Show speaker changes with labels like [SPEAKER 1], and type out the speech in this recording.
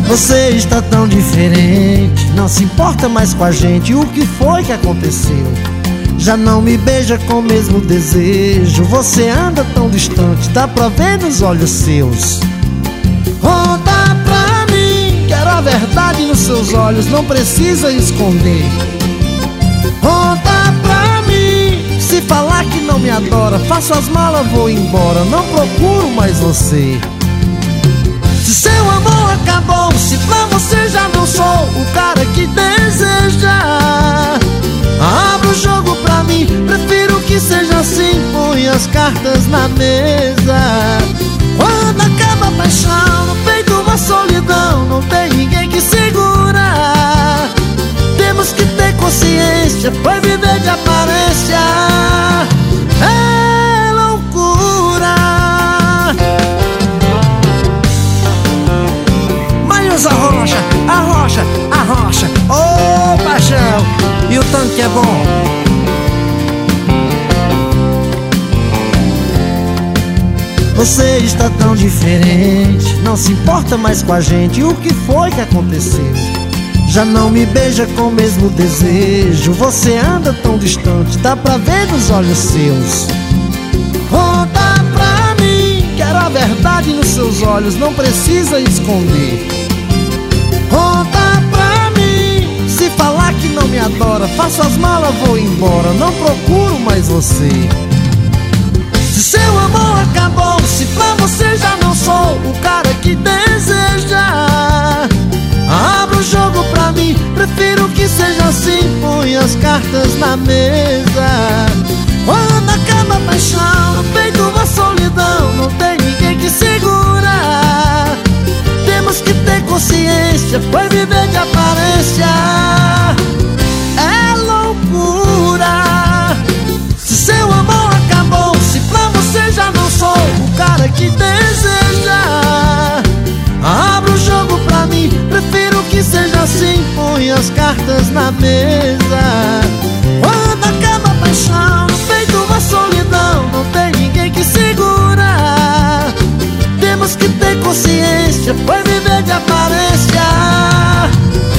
[SPEAKER 1] Você está tão diferente, não se importa mais com a gente. O que foi que aconteceu? Já não me beija com o mesmo desejo. Você anda tão distante, dá pra ver nos olhos seus. Conta pra mim, quero a verdade nos seus olhos, não precisa esconder. Conta pra mim, se falar que não me adora, faço as malas, vou embora, não procuro mais você. Se seu amor acabou, se pra você já não sou o cara que deseja, abra o jogo pra mim, prefiro que seja assim, põe as cartas na mesa. Quando acaba a paixão, no peito uma solidão, não tem ninguém que segura. Temos que ter consciência, foi viver de aparência é loucura. Mas arrocha, arrocha, arrocha, ô paixão, e o tanque é bom. Você está tão diferente, não se importa mais com a gente. O que foi que aconteceu? Já não me beija com o mesmo desejo. Você anda tão distante, dá pra ver nos olhos seus. Conta pra mim, quero a verdade nos seus olhos, não precisa esconder. Conta pra mim, se falar que não me adora, faço as malas, vou embora, não procuro mais você. Se seu amor acabou, se pra você já não sou o cara que deseja, abra o jogo pra mim, prefiro que seja assim, põe as cartas na mesa. Quando acaba a paixão, no peito uma solidão, não tem ninguém que segura. Temos que ter consciência, foi viver de aparência é loucura. Se seu amor acabou, se pra você já não sou o cara que deseja, abra o jogo pra mim, prefiro que seja assim, põe as cartas na mesa. Quando acaba a paixão, no peito uma solidão, não tem ninguém que segura. Temos que ter consciência, foi viver de aparência